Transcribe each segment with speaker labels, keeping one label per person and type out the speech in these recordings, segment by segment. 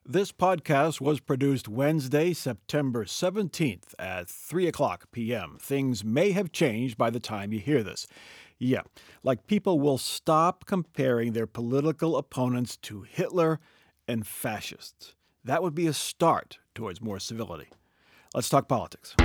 Speaker 1: This podcast was produced Wednesday, September 17th at 3 o'clock p.m. Things may have changed by the time you hear this. Yeah, like people will stop comparing their political opponents to Hitler and fascists. That would be a start towards more civility. Let's talk politics.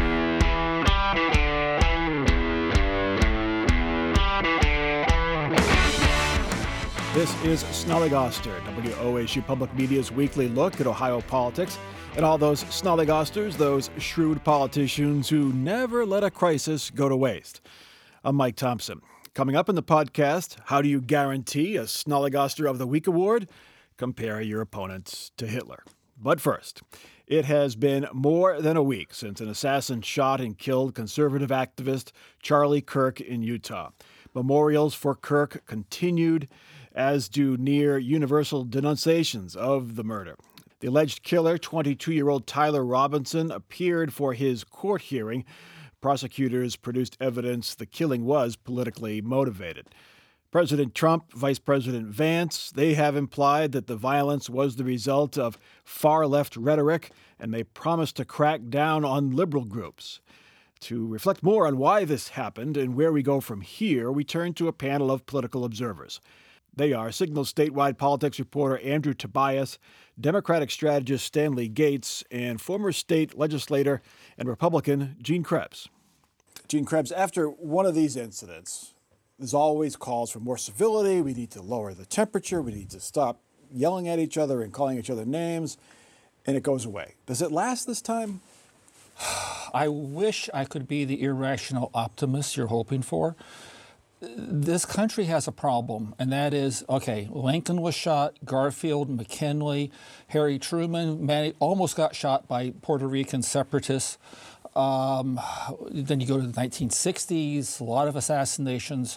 Speaker 1: This is Snollygoster, WOSU Public Media's weekly look at Ohio politics and all those Snollygosters, those shrewd politicians who never let a crisis go to waste. I'm Mike Thompson. Coming up in the podcast, how do you guarantee a Snollygoster of the Week award? Compare your opponents to Hitler. But first, it has been more than a week since an assassin shot and killed conservative activist Charlie Kirk in Utah. Memorials for Kirk continued, as do near universal denunciations of the murder. The alleged killer, 22-year-old Tyler Robinson, appeared for his court hearing. Prosecutors produced evidence the killing was politically motivated. President Trump, Vice President Vance, they have implied that the violence was the result of far-left rhetoric, and they promised to crack down on liberal groups. To reflect more on why this happened and where we go from here, we turn to a panel of political observers. They are Signal statewide politics reporter Andrew Tobias, Democratic strategist Stanley Gates, and former state legislator and Republican Gene Krebs. Gene Krebs, after one of these incidents, there's always calls for more civility. We need to lower the temperature. We need to stop yelling at each other and calling each other names, and it goes away. Does it last this time?
Speaker 2: I wish I could be the irrational optimist you're hoping for. This country has a problem, and that is, Lincoln was shot, Garfield, McKinley, Harry Truman almost got shot by Puerto Rican separatists. Then you go to the 1960s, a lot of assassinations.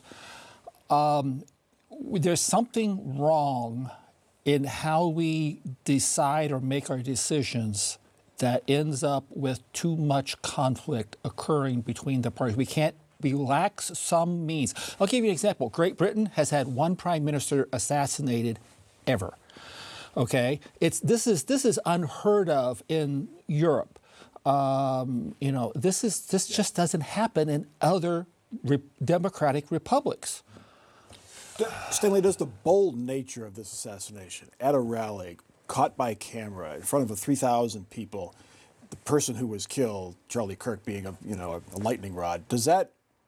Speaker 2: There's something wrong in how we decide or make our decisions that ends up with too much conflict occurring between the parties. We lack some means. I'll give you an example. Great Britain has had one prime minister assassinated ever. Okay, this is unheard of in Europe. This just doesn't happen in other democratic republics.
Speaker 1: Stanley, does the bold nature of this assassination at a rally, caught by camera in front of 3,000 people, the person who was killed, Charlie Kirk, being a lightning rod, does that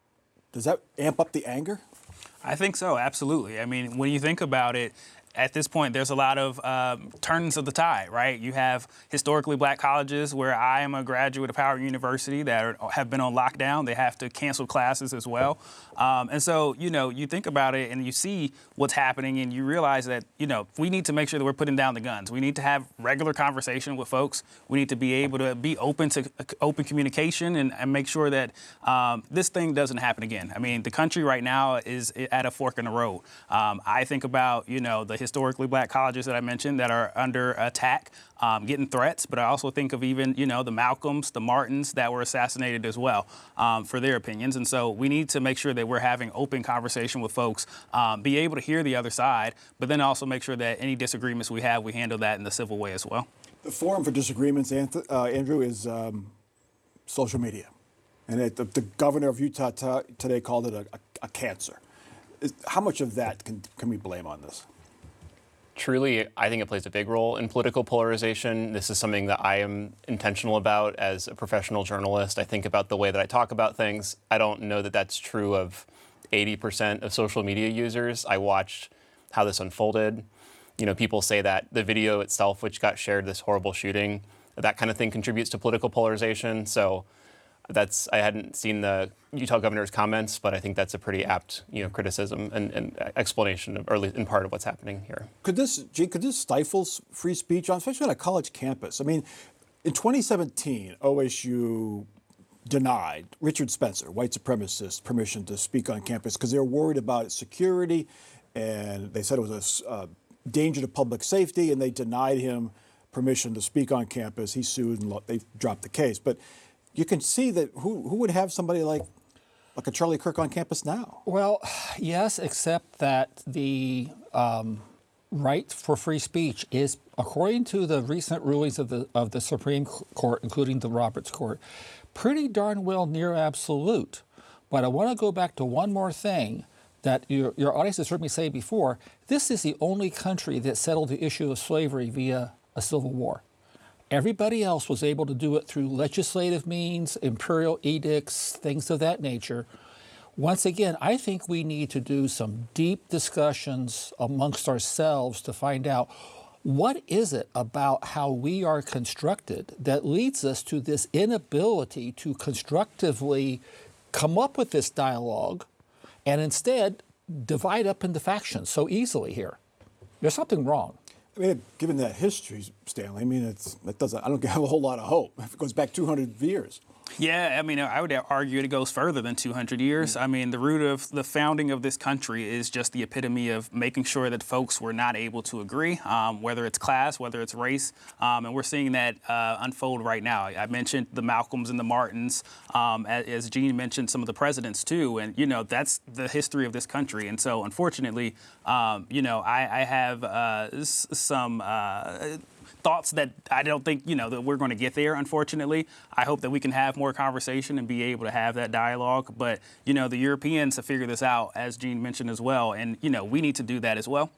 Speaker 1: amp up the anger?
Speaker 3: I think so, absolutely. I mean, when you think about it, at this point, there's a lot of turns of the tide, right? You have historically black colleges where I am a graduate of Howard University that have been on lockdown. They have to cancel classes as well. And so, you think about it and you see what's happening and you realize that, we need to make sure that we're putting down the guns. We need to have regular conversation with folks. We need to be able to be open to open communication and make sure that this thing doesn't happen again. I mean, the country right now is at a fork in the road. I think about, the historically black colleges that I mentioned that are under attack, getting threats, but I also think of even, the Malcolms, the Martins that were assassinated as well for their opinions. And so we need to make sure that we're having open conversation with folks, be able to hear the other side, but then also make sure that any disagreements we have, we handle that in the civil way as well. The
Speaker 1: forum for disagreements, Andrew, is social media. And the governor of Utah today called it a cancer. How much of that can we blame on this?
Speaker 4: Truly, I think it plays a big role in political polarization. This is something that I am intentional about as a professional journalist. I think about the way that I talk about things. I don't know that that's true of 80% of social media users. I watched how this unfolded. People say that the video itself, which got shared, this horrible shooting, that kind of thing contributes to political polarization. So I hadn't seen the Utah governor's comments, but I think that's a pretty apt, criticism and explanation of, or at least in part of what's happening here.
Speaker 1: Could this stifle free speech, especially on a college campus? I mean, in 2017, OSU denied Richard Spencer, white supremacist, permission to speak on campus because they were worried about security, and they said it was a danger to public safety, and they denied him permission to speak on campus. He sued, and they dropped the case. But you can see that who would have somebody like a Charlie Kirk on campus now?
Speaker 2: Well, yes, except that the right for free speech is, according to the recent rulings of the Supreme Court, including the Roberts Court, pretty darn well near absolute. But I want to go back to one more thing that your audience has heard me say before. This is the only country that settled the issue of slavery via a civil war. Everybody else was able to do it through legislative means, imperial edicts, things of that nature. Once again, I think we need to do some deep discussions amongst ourselves to find out what is it about how we are constructed that leads us to this inability to constructively come up with this dialogue and instead divide up into factions so easily here. There's something wrong.
Speaker 1: I mean, given that history, Stanley, I mean, I don't have a whole lot of hope. It goes back 200 years.
Speaker 3: Yeah, I mean, I would argue it goes further than 200 years. I mean, the root of the founding of this country is just the epitome of making sure that folks were not able to agree, whether it's class, whether it's race, and we're seeing that unfold right now. I mentioned the Malcolms and the Martins, as Gene mentioned, some of the presidents too, and, you know, that's the history of this country. And so, unfortunately, you know, I have some thoughts that I don't think, you know, that we're going to get there, unfortunately. I hope that we can have more conversation and be able to have that dialogue. But, you know, the Europeans have figured this out, as Gene mentioned as well. And, you know, we need to do that as well.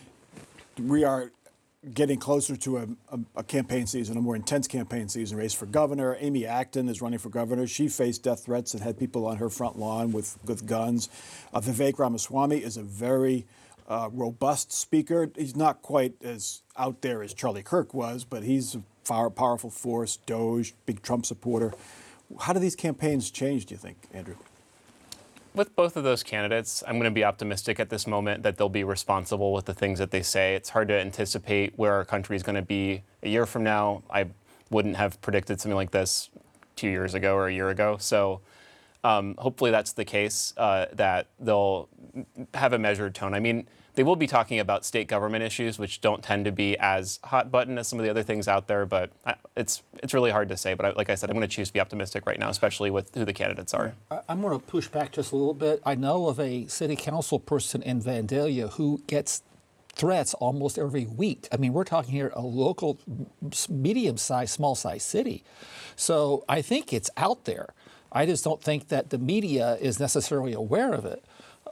Speaker 1: We are getting closer to a campaign season, a more intense campaign season. Race for governor. Amy Acton is running for governor. She faced death threats and had people on her front lawn with guns. Vivek Ramaswamy is a very robust speaker. He's not quite as out there as Charlie Kirk was, but he's a powerful force, Doge, big Trump supporter. How do these campaigns change, do you think, Andrew?
Speaker 4: With both of those candidates, I'm going to be optimistic at this moment that they'll be responsible with the things that they say. It's hard to anticipate where our country is going to be a year from now. I wouldn't have predicted something like this 2 years ago or a year ago. So hopefully that's the case, that they'll have a measured tone. I mean, they will be talking about state government issues, which don't tend to be as hot button as some of the other things out there. But it's really hard to say. But like I said, I'm going to choose to be optimistic right now, especially with who the candidates are.
Speaker 2: I'm going to push back just a little bit. I know of a city council person in Vandalia who gets threats almost every week. I mean, we're talking here a local, medium-sized, small-sized city. So I think it's out there. I just don't think that the media is necessarily aware of it.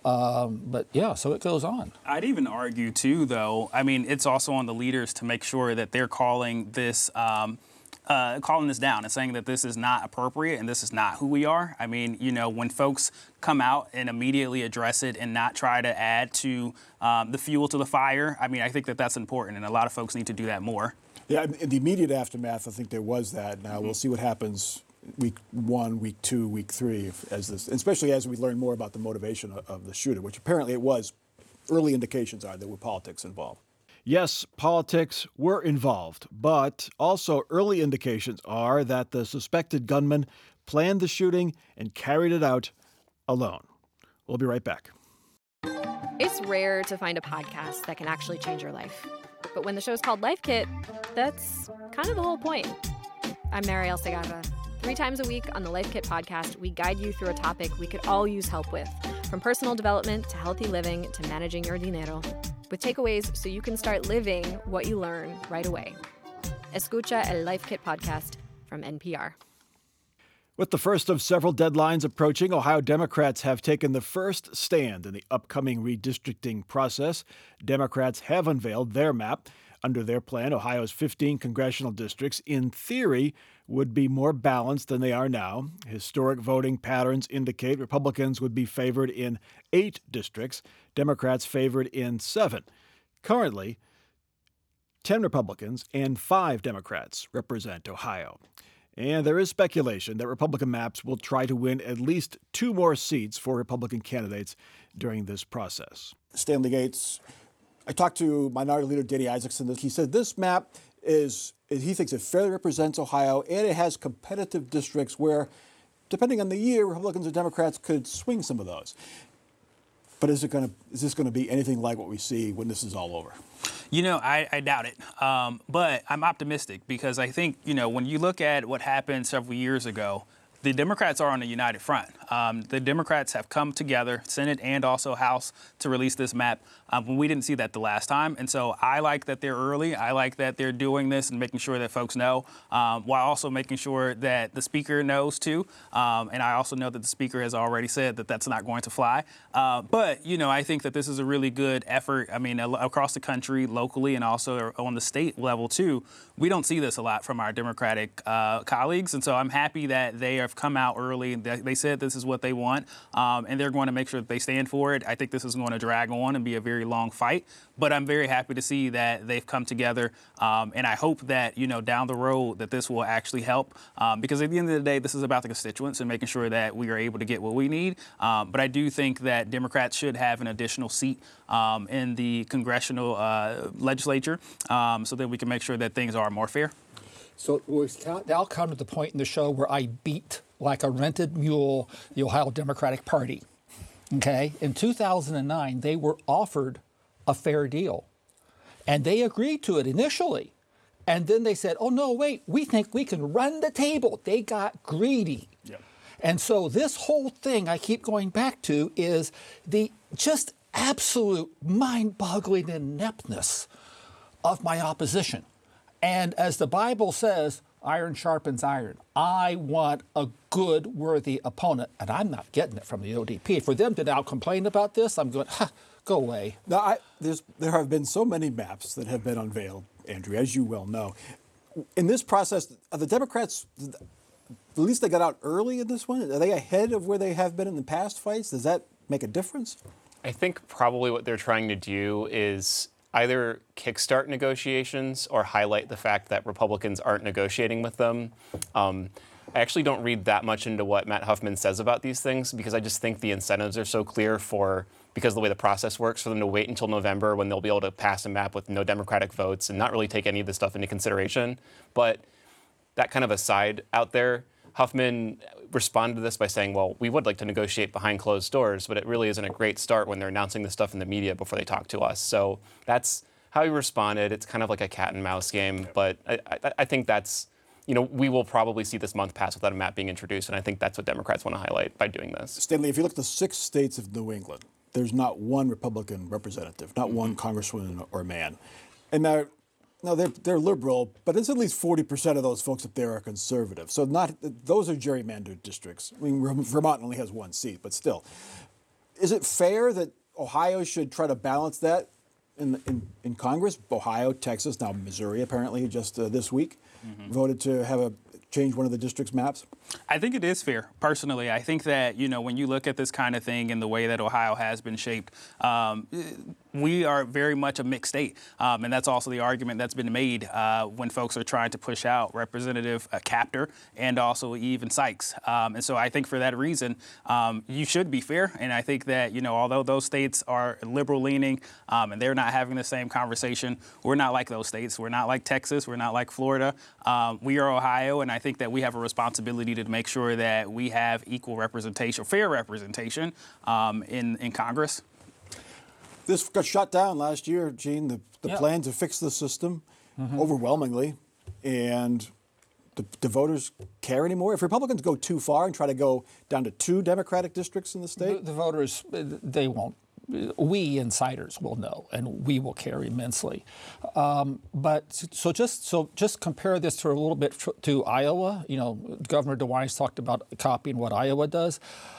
Speaker 2: But yeah, so it goes on.
Speaker 3: I'd even argue too, though, I mean, it's also on the leaders to make sure that they're calling this down and saying that this is not appropriate and this is not who we are. I mean, you know, when folks come out and immediately address it and not try to add to the fuel to the fire, I mean, I think that that's important, and a lot of folks need to do that more.
Speaker 1: Yeah, in the immediate aftermath, I think there was that. Now we'll see what happens week 1, week 2, week 3, especially as we learn more about the motivation of the shooter, which apparently it was. Early indications are there were politics involved. Yes, politics were involved, but also early indications are that the suspected gunman planned the shooting and carried it out alone. We'll be right back.
Speaker 5: It's rare to find a podcast that can actually change your life. But when the show's called Life Kit, that's kind of the whole point. I'm Marielle Segarra. 3 times a week on the Life Kit podcast, we guide you through a topic we could all use help with, from personal development to healthy living to managing your dinero, with takeaways so you can start living what you learn right away. Escucha el Life Kit podcast from NPR.
Speaker 1: With the first of several deadlines approaching, Ohio Democrats have taken the first stand in the upcoming redistricting process. Democrats have unveiled their map. Under their plan, Ohio's 15 congressional districts, in theory, would be more balanced than they are now. Historic voting patterns indicate Republicans would be favored in 8 districts, Democrats favored in 7. Currently, 10 Republicans and 5 Democrats represent Ohio. And there is speculation that Republican maps will try to win at least 2 more seats for Republican candidates during this process. Stanley Gates, I talked to Minority Leader Danny Isaacson. He said this map he thinks it fairly represents Ohio, and it has competitive districts where, depending on the year, Republicans and Democrats could swing some of those. But is this going to be anything like what we see when this is all over?
Speaker 3: You know, I doubt it. But I'm optimistic because I think, you know, when you look at what happened several years ago, the Democrats are on a united front. The Democrats have come together, Senate and also House, to release this map. We didn't see that the last time. And so I like that they're early. I like that they're doing this and making sure that folks know, while also making sure that the speaker knows too. And I also know that the speaker has already said that that's not going to fly. But, I think that this is a really good effort. I mean, across the country, locally, and also on the state level too. We don't see this a lot from our Democratic colleagues. And so I'm happy that they have come out early. They said this is what they want, and they're going to make sure that they stand for it. I think this is going to drag on and be a very long fight. But I'm very happy to see that they've come together. And I hope that, down the road that this will actually help. Because at the end of the day, this is about the constituents and making sure that we are able to get what we need. But I do think that Democrats should have an additional seat in the congressional legislature so that we can make sure that things are more fair.
Speaker 2: So we've now come to the point in the show where I beat, like a rented mule, the Ohio Democratic Party. Okay? In 2009, they were offered a fair deal. And they agreed to it initially. And then they said, oh, no, wait, we think we can run the table. They got greedy. Yep. And so this whole thing I keep going back to is the just absolute mind-boggling ineptness of my opposition. And as the Bible says, iron sharpens iron. I want a good, worthy opponent, and I'm not getting it from the ODP. For them to now complain about this, I'm going, go away.
Speaker 1: Now, there have been so many maps that have been unveiled, Andrew, as you well know. In this process, are the Democrats, at least they got out early in this one? Are they ahead of where they have been in the past fights? Does that make a difference?
Speaker 4: I think probably what they're trying to do is either kickstart negotiations or highlight the fact that Republicans aren't negotiating with them. I actually don't read that much into what Matt Huffman says about these things because I just think the incentives are so clear because of the way the process works, for them to wait until November when they'll be able to pass a map with no Democratic votes and not really take any of this stuff into consideration. But that kind of aside out there, Huffman responded to this by saying, well, we would like to negotiate behind closed doors, but it really isn't a great start when they're announcing this stuff in the media before they talk to us. So that's how he responded. It's kind of like a cat and mouse game, but I think that's, we will probably see this month pass without a map being introduced, and I think that's what Democrats want to highlight by doing this.
Speaker 1: Stanley, if you look at the 6 states of New England, there's not one Republican representative, not one congresswoman or man. And they're liberal, but it's at least 40% of those folks up there are conservative. So those are gerrymandered districts. I mean, Vermont only has 1 seat, but still. Is it fair that Ohio should try to balance that in Congress? Ohio, Texas, now Missouri apparently just this week voted to have change one of the district's maps?
Speaker 3: I think it is fair, personally. I think that, when you look at this kind of thing and the way that Ohio has been shaped, we are very much a mixed state. And that's also the argument that's been made when folks are trying to push out Representative Capter and also even Sykes. And so I think for that reason, you should be fair. And I think that, although those states are liberal leaning and they're not having the same conversation, we're not like those states. We're not like Texas. We're not like Florida. We are Ohio. And I think that we have a responsibility to make sure that we have equal representation, fair representation in Congress.
Speaker 1: This got shot down last year, Gene, the plan to fix the system overwhelmingly. And do voters care anymore? If Republicans go too far and try to go down to 2 Democratic districts in the state?
Speaker 2: The voters, they won't. We insiders will know, and we will care immensely. But just compare this to a little bit to Iowa. Governor DeWine's talked about copying what Iowa does.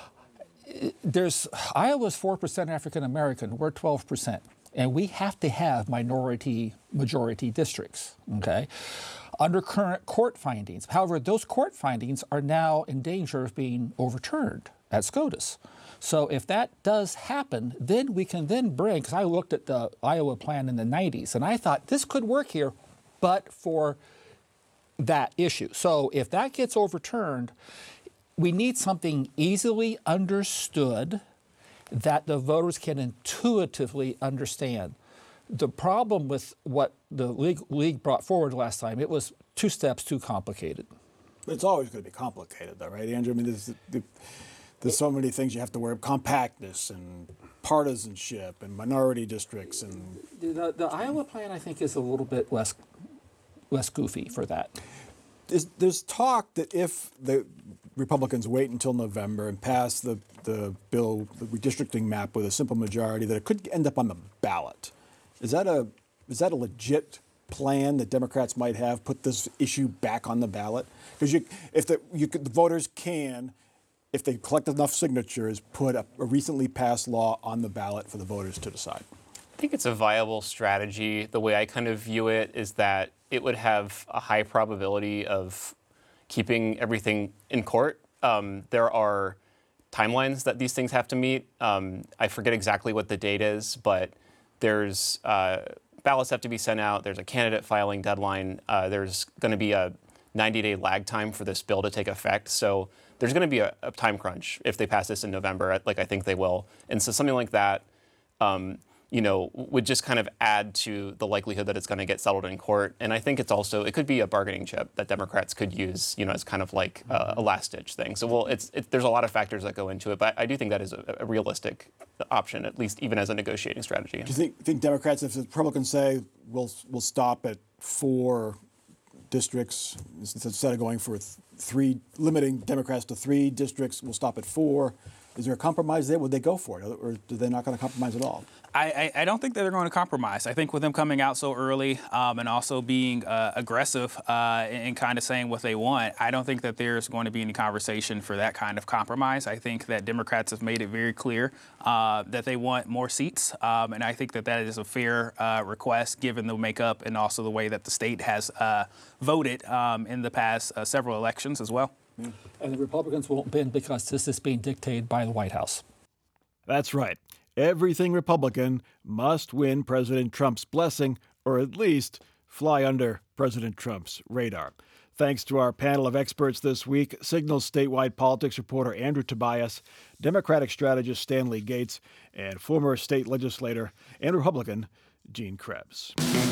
Speaker 2: Iowa's 4% African American. We're 12%, and we have to have majority districts. Okay, under current court findings. However, those court findings are now in danger of being overturned at SCOTUS. So if that does happen, then we can bring, because I looked at the Iowa plan in the 90s, and I thought this could work here, but for that issue. So if that gets overturned, we need something easily understood that the voters can intuitively understand. The problem with what the league brought forward last time, it was 2 steps too complicated.
Speaker 1: It's always going to be complicated, though, right, Andrew? I mean, there's so many things you have to worry about, compactness and partisanship and minority districts. And
Speaker 2: the Iowa plan, I think, is a little bit less goofy for that.
Speaker 1: There's talk that if Republicans wait until November and pass the bill, the redistricting map with a simple majority, that it could end up on the ballot. Is that a legit plan that Democrats might have, put this issue back on the ballot? Because the voters can, if they collect enough signatures, put a recently passed law on the ballot for the voters to decide.
Speaker 4: I think it's a viable strategy. The way I kind of view it is that it would have a high probability of keeping everything in court. There are timelines that these things have to meet. I forget exactly what the date is, but there's ballots have to be sent out. There's a candidate filing deadline. There's going to be a 90-day lag time for this bill to take effect. So there's going to be a time crunch if they pass this in November, like I think they will. And so something like that, would just kind of add to the likelihood that it's going to get settled in court. And I think it could be a bargaining chip that Democrats could use, as kind of like a last-ditch thing. So, there's a lot of factors that go into it, but I do think that is a realistic option, at least even as a negotiating strategy.
Speaker 1: Do you think Democrats, if the Republicans say we'll stop at 4 districts instead of going for 3, limiting Democrats to 3 districts, we'll stop at 4? Is there a compromise there? Would they go for it, or are they not going to compromise at all?
Speaker 3: I don't think that they're going to compromise. I think with them coming out so early and also being aggressive and kind of saying what they want, I don't think that there's going to be any conversation for that kind of compromise. I think that Democrats have made it very clear that they want more seats, and I think that is a fair request given the makeup and also the way that the state has voted in the past several elections as well.
Speaker 2: And the Republicans won't bend because this is being dictated by the White House.
Speaker 1: That's right. Everything Republican must win President Trump's blessing, or at least fly under President Trump's radar. Thanks to our panel of experts this week, Signal's statewide politics reporter Andrew Tobias, Democratic strategist Stanley Gates, and former state legislator and Republican Gene Krebs.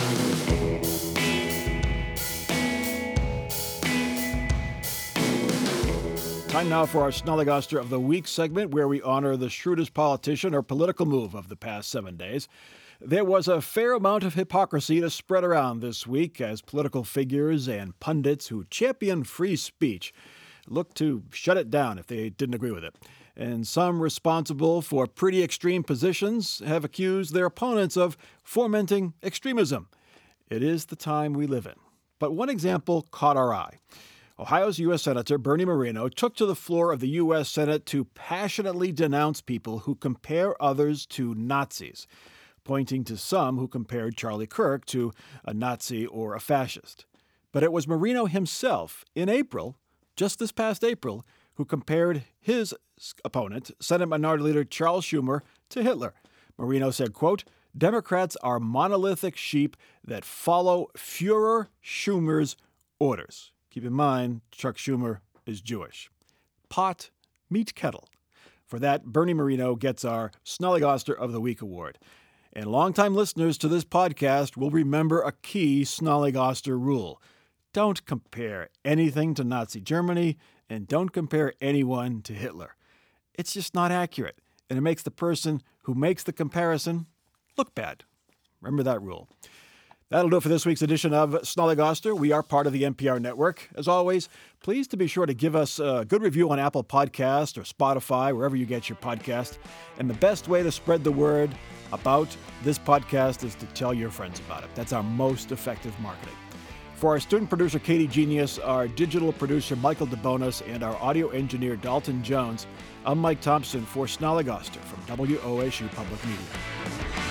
Speaker 1: Time now for our Snollygoster of the Week segment, where we honor the shrewdest politician or political move of the past 7 days. There was a fair amount of hypocrisy to spread around this week as political figures and pundits who champion free speech looked to shut it down if they didn't agree with it. And some responsible for pretty extreme positions have accused their opponents of fomenting extremism. It is the time we live in. But one example caught our eye. Ohio's U.S. Senator Bernie Moreno took to the floor of the U.S. Senate to passionately denounce people who compare others to Nazis, pointing to some who compared Charlie Kirk to a Nazi or a fascist. But it was Moreno himself, in April, just this past April, who compared his opponent, Senate Minority Leader Charles Schumer, to Hitler. Moreno said, quote, "Democrats are monolithic sheep that follow Führer Schumer's orders." Keep in mind, Chuck Schumer is Jewish. Pot, meet kettle. For that, Bernie Moreno gets our Snollygoster of the Week award. And longtime listeners to this podcast will remember a key Snollygoster rule. Don't compare anything to Nazi Germany, and don't compare anyone to Hitler. It's just not accurate, and it makes the person who makes the comparison look bad. Remember that rule. That'll do it for this week's edition of Snollygoster. We are part of the NPR network. As always, please to be sure to give us a good review on Apple Podcasts or Spotify, wherever you get your podcast. And the best way to spread the word about this podcast is to tell your friends about it. That's our most effective marketing. For our student producer, Katie Genius, our digital producer, Michael DeBonis, and our audio engineer, Dalton Jones, I'm Mike Thompson for Snollygoster from WOSU Public Media.